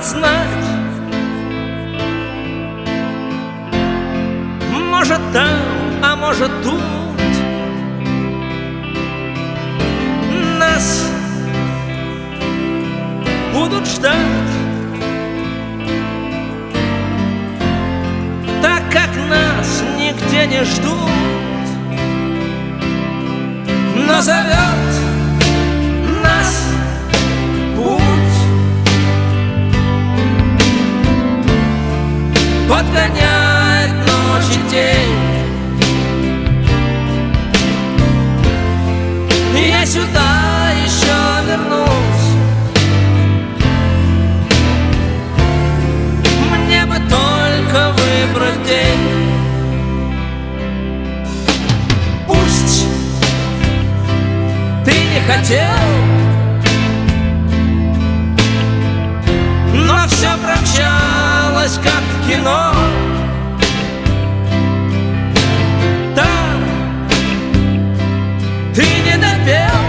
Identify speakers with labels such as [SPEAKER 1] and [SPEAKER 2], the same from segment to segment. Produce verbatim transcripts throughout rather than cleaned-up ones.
[SPEAKER 1] знать. Может там, а может тут нас будут ждать, так как нас нигде не ждут. Но зовет нас путь, подгоняет ночь и день. Я сюда еще вернусь, мне бы только выбрать день. Пусть ты не хотел, но все промчалось, как в кино. Там ты не допел,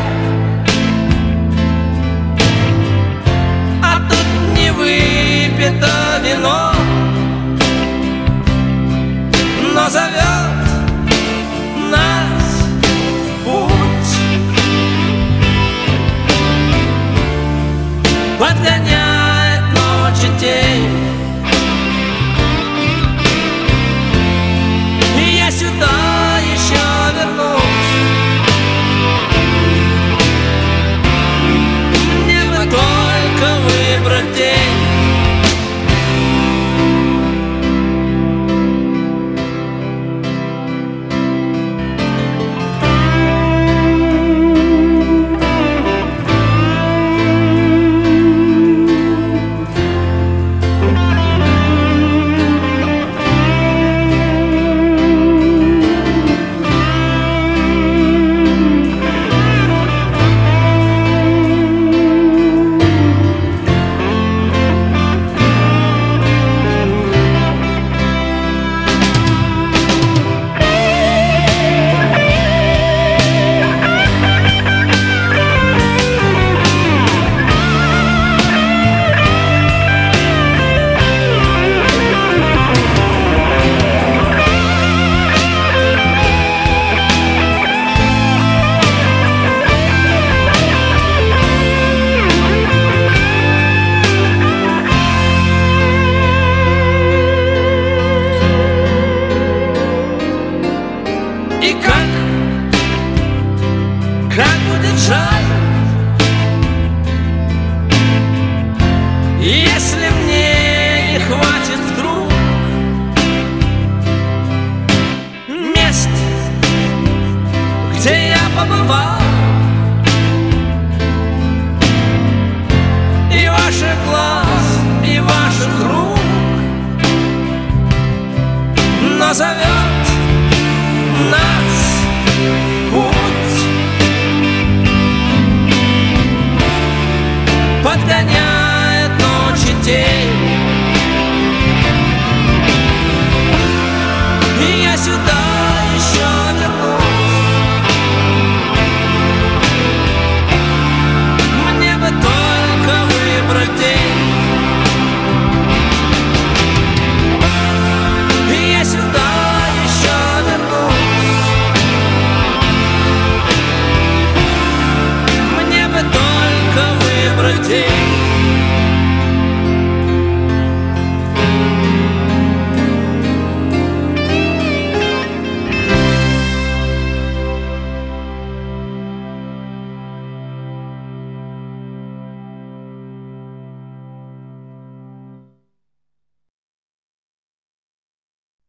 [SPEAKER 1] а тут не выпито вино. Но зовет нас путь, подгоняет ночь и день. И я сюда еще вернусь, мне бы только выбрать день. И как, как будет жаль, если мне не хватит вдруг мест, где я побывал.